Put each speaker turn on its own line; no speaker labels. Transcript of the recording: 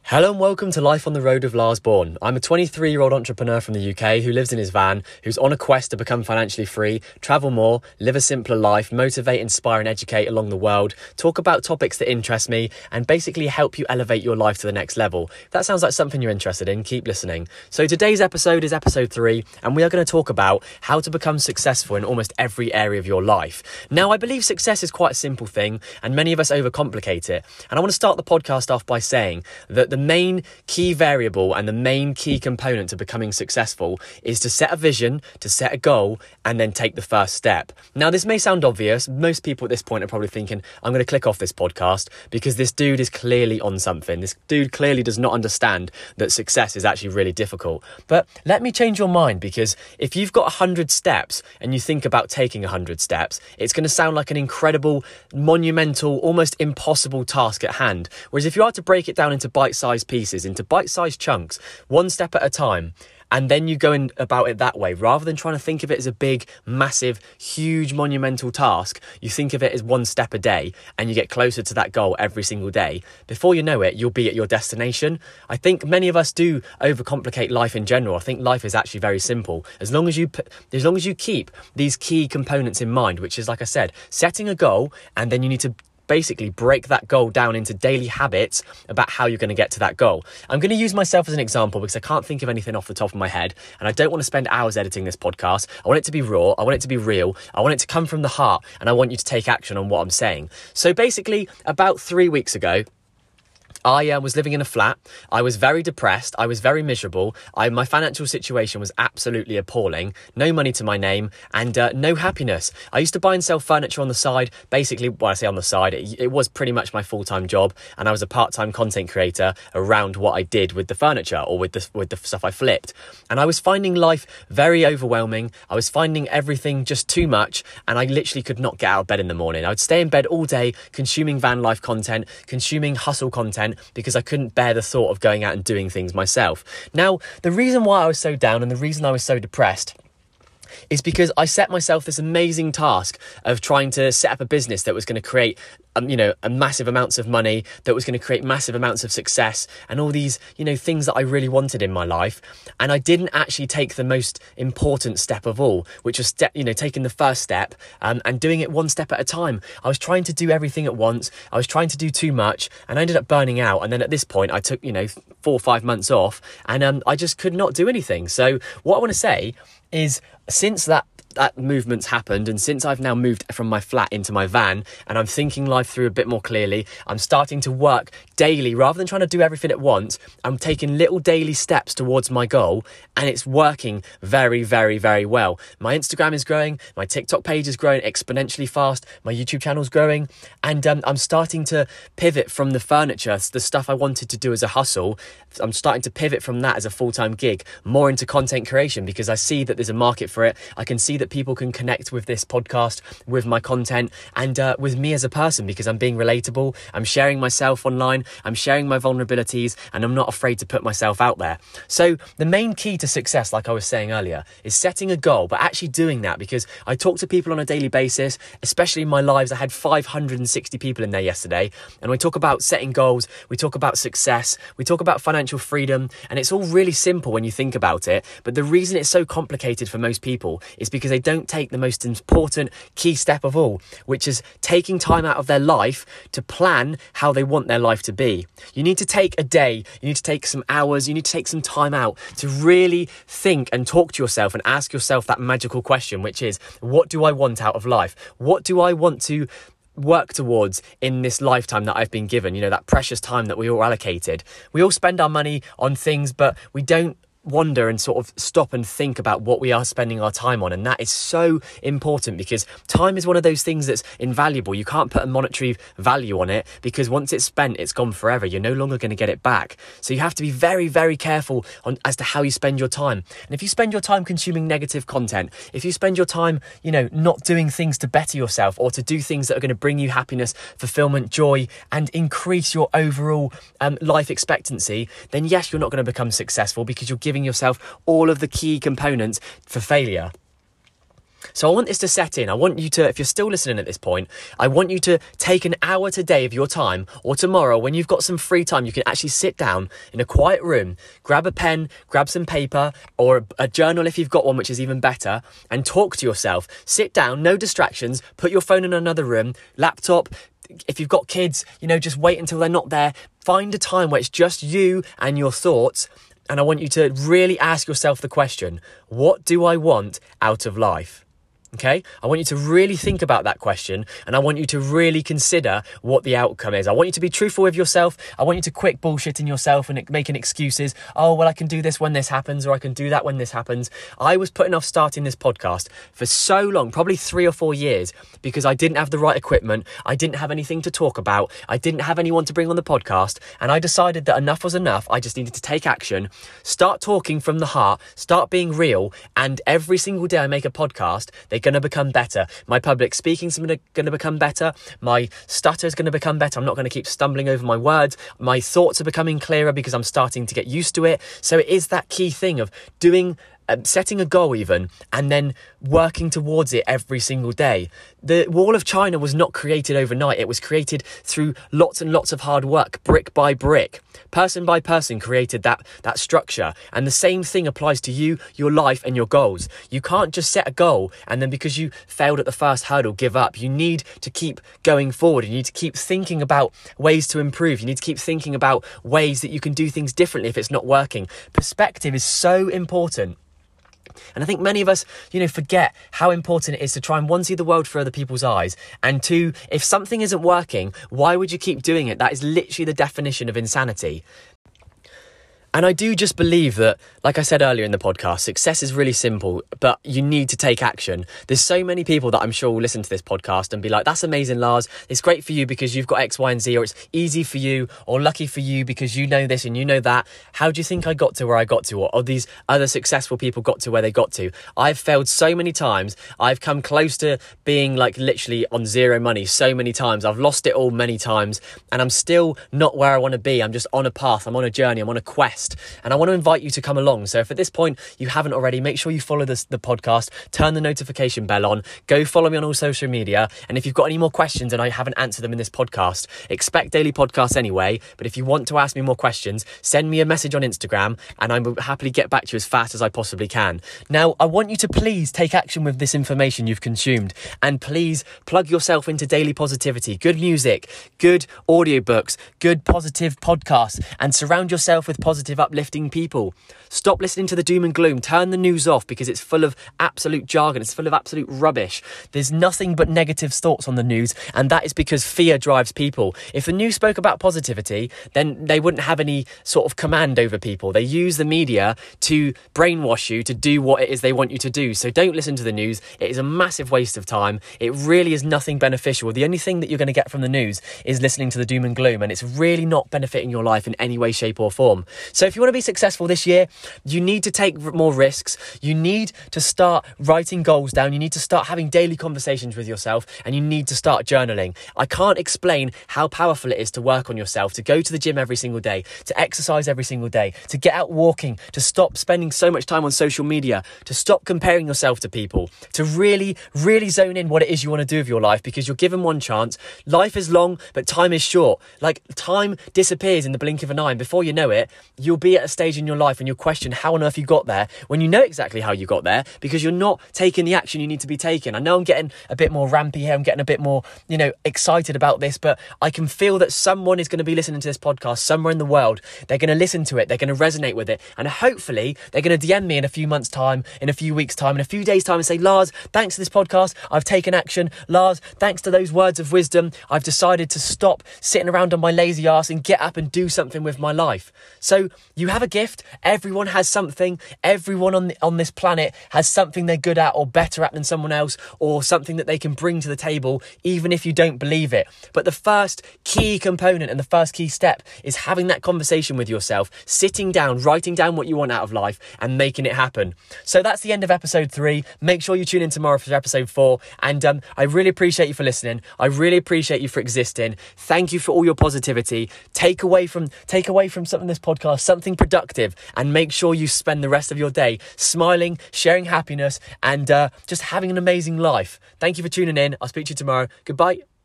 Hello and welcome to Life on the Road with Lars Bourne. I'm a 23-year-old entrepreneur from the UK who lives in his van, who's on a quest to become financially free, travel more, live a simpler life, motivate, inspire and educate along the world, talk about topics that interest me and basically help you elevate your life to the next level. If that sounds like something you're interested in, keep listening. So today's episode is episode 3 and we are going to talk about how to become successful in almost every area of your life. Now, I believe success is quite a simple thing and many of us overcomplicate it. And I want to start the podcast off by saying that the main key variable and the main key component to becoming successful is to set a vision, to set a goal, and then take the first step. Now, this may sound obvious. Most people at this point are probably thinking, I'm going to click off this podcast because this dude is clearly on something. This dude clearly does not understand that success is actually really difficult. But let me change your mind, because if you've got 100 steps and you think about taking 100 steps, it's going to sound like an incredible, monumental, almost impossible task at hand. Whereas if you are to break it down into bite-sized pieces, into bite-sized chunks, one step at a time, and then you go in about it that way, rather than trying to think of it as a big, massive, huge, monumental task, you think of it as one step a day and you get closer to that goal every single day. Before you know it, you'll be at your destination. I think many of us do overcomplicate life in general. I think life is actually very simple. As long as you keep these key components in mind, which is, like I said, setting a goal, and then you need to basically break that goal down into daily habits about how you're going to get to that goal. I'm going to use myself as an example because I can't think of anything off the top of my head, and I don't want to spend hours editing this podcast. I want it to be raw. I want it to be real. I want it to come from the heart, and I want you to take action on what I'm saying. So basically, about 3 weeks ago, I was living in a flat. I was very depressed. I was very miserable. My financial situation was absolutely appalling. No money to my name and no happiness. I used to buy and sell furniture on the side. Basically, when I say on the side, it was pretty much my full-time job, and I was a part-time content creator around what I did with the furniture or with the stuff I flipped. And I was finding life very overwhelming. I was finding everything just too much, and I literally could not get out of bed in the morning. I would stay in bed all day consuming van life content, consuming hustle content, because I couldn't bear the thought of going out and doing things myself. Now, the reason why I was so down and the reason I was so depressed is because I set myself this amazing task of trying to set up a business that was going to create a massive amounts of money, that was going to create massive amounts of success and all these, things that I really wanted in my life. And I didn't actually take the most important step of all, which was taking the first step and doing it one step at a time. I was trying to do everything at once. I was trying to do too much and I ended up burning out. And then at this point I took, 4 or 5 months off and I just could not do anything. So what I want to say is, since that movement's happened, and since I've now moved from my flat into my van and I'm thinking life through a bit more clearly, I'm starting to work daily rather than trying to do everything at once. I'm taking little daily steps towards my goal, and it's working very, very, very well. My Instagram is growing, my TikTok page is growing exponentially fast, my YouTube channel's growing, and I'm starting to pivot from the furniture, the stuff I wanted to do as a hustle. I'm starting to pivot from that as a full-time gig more into content creation, because I see that there's a market for it. I can see that people can connect with this podcast, with my content, and with me as a person, because I'm being relatable. I'm sharing myself online, I'm sharing my vulnerabilities, and I'm not afraid to put myself out there. So the main key to success, like I was saying earlier, is setting a goal, but actually doing that, because I talk to people on a daily basis, especially in my lives. I had 560 people in there yesterday, and we talk about setting goals, we talk about success, we talk about financial freedom, and it's all really simple when you think about it. But the reason it's so complicated for most people is because they don't take the most important key step of all, which is taking time out of their life to plan how they want their life to be. You need to take a day, you need to take some hours, you need to take some time out to really think and talk to yourself and ask yourself that magical question, which is, what do I want out of life? What do I want to work towards in this lifetime that I've been given, that precious time that we all allocated? We all spend our money on things, but we don't wonder and sort of stop and think about what we are spending our time on. And that is so important, because time is one of those things that's invaluable. You can't put a monetary value on it, because once it's spent, it's gone forever. You're no longer going to get it back. So you have to be very, very careful as to how you spend your time. And if you spend your time consuming negative content, if you spend your time, not doing things to better yourself or to do things that are going to bring you happiness, fulfillment, joy, and increase your overall life expectancy, then yes, you're not going to become successful, because you're giving yourself all of the key components for failure. So I want this to set in. I want you to, if you're still listening at this point, I want you to take an hour today of your time, or tomorrow when you've got some free time, you can actually sit down in a quiet room, grab a pen, grab some paper, or a journal if you've got one, which is even better, and talk to yourself. Sit down, no distractions, put your phone in another room, laptop. If you've got kids, just wait until they're not there. Find a time where it's just you and your thoughts. And I want you to really ask yourself the question, what do I want out of life? Okay, I want you to really think about that question, and I want you to really consider what the outcome is. I want you to be truthful with yourself. I want you to quit bullshitting yourself and making excuses. Oh, well, I can do this when this happens, or I can do that when this happens. I was putting off starting this podcast for so long, probably 3 or 4 years, because I didn't have the right equipment. I didn't have anything to talk about. I didn't have anyone to bring on the podcast. And I decided that enough was enough. I just needed to take action, start talking from the heart, start being real. And every single day I make a podcast, they're going to become better. My public speaking's going to become better. My stutter's going to become better. I'm not going to keep stumbling over my words. My thoughts are becoming clearer because I'm starting to get used to it. So it is that key thing of setting a goal even, and then working towards it every single day. The Wall of China was not created overnight. It was created through lots and lots of hard work, brick by brick. Person by person created that structure. And the same thing applies to you, your life, and your goals. You can't just set a goal and then because you failed at the first hurdle, give up. You need to keep going forward. You need to keep thinking about ways to improve. You need to keep thinking about ways that you can do things differently if it's not working. Perspective is so important. And I think many of us, forget how important it is to try and, one, see the world through other people's eyes, and two, if something isn't working, why would you keep doing it? That is literally the definition of insanity. And I do just believe that, like I said earlier in the podcast, success is really simple, but you need to take action. There's so many people that I'm sure will listen to this podcast and be like, that's amazing, Lars. It's great for you because you've got X, Y, and Z, or it's easy for you, or lucky for you because you know this and you know that. How do you think I got to where I got to? Or these other successful people got to where they got to? I've failed so many times. I've come close to being like literally on zero money so many times. I've lost it all many times, and I'm still not where I want to be. I'm just on a path. I'm on a journey. I'm on a quest. And I want to invite you to come along. So if at this point you haven't already, make sure you follow the podcast, turn the notification bell on, go follow me on all social media. And if you've got any more questions and I haven't answered them in this podcast, expect daily podcasts anyway. But if you want to ask me more questions, send me a message on Instagram and I will happily get back to you as fast as I possibly can. Now, I want you to please take action with this information you've consumed, and please plug yourself into daily positivity, good music, good audiobooks, good positive podcasts, and surround yourself with positive, uplifting people. Stop listening to the doom and gloom. Turn the news off because it's full of absolute jargon. It's full of absolute rubbish. There's nothing but negative thoughts on the news, and that is because fear drives people. If the news spoke about positivity, then they wouldn't have any sort of command over people. They use the media to brainwash you to do what it is they want you to do. So don't listen to the news. It is a massive waste of time. It really is nothing beneficial. The only thing that you're going to get from the news is listening to the doom and gloom, and it's really not benefiting your life in any way, shape or form. So if you want to be successful this year, you need to take more risks. You need to start writing goals down. You need to start having daily conversations with yourself, and you need to start journaling. I can't explain how powerful it is to work on yourself, to go to the gym every single day, to exercise every single day, to get out walking, to stop spending so much time on social media, to stop comparing yourself to people, to really, really zone in what it is you want to do with your life, because you're given one chance. Life is long, but time is short. Like, time disappears in the blink of an eye, and before you know it, you'll be at a stage in your life and you'll question how on earth you got there when you know exactly how you got there, because you're not taking the action you need to be taking. I know I'm getting a bit more rampy here. I'm getting a bit more, excited about this, but I can feel that someone is going to be listening to this podcast somewhere in the world. They're going to listen to it. They're going to resonate with it. And hopefully they're going to DM me in a few months' time, in a few weeks' time, in a few days' time and say, Lars, thanks to this podcast, I've taken action. Lars, thanks to those words of wisdom, I've decided to stop sitting around on my lazy ass and get up and do something with my life. So you have a gift. Everyone has something. Everyone on this planet has something they're good at or better at than someone else, or something that they can bring to the table, even if you don't believe it. But the first key component and the first key step is having that conversation with yourself, sitting down, writing down what you want out of life and making it happen. So that's the end of episode 3. Make sure you tune in tomorrow for episode 4. And I really appreciate you for listening. I really appreciate you for existing. Thank you for all your positivity. Take away from something this podcast something productive, and make sure you spend the rest of your day smiling, sharing happiness, and just having an amazing life. Thank you for tuning in. I'll speak to you tomorrow. Goodbye.